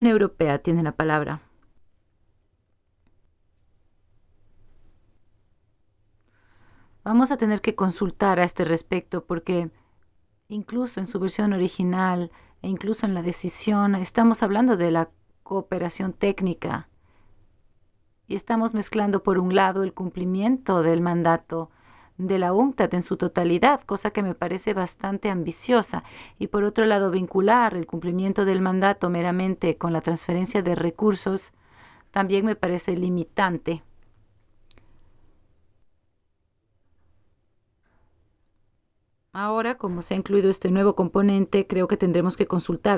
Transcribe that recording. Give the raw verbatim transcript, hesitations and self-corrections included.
Unión Europea tiene la palabra. Vamos a tener que consultar a este respecto porque incluso en su versión original e incluso en la decisión estamos hablando de la cooperación técnica y estamos mezclando por un lado el cumplimiento del mandato de la UNCTAD en su totalidad, cosa que me parece bastante ambiciosa, y por otro lado vincular el cumplimiento del mandato meramente con la transferencia de recursos también me parece limitante. Ahora, como se ha incluido este nuevo componente, creo que tendremos que consultar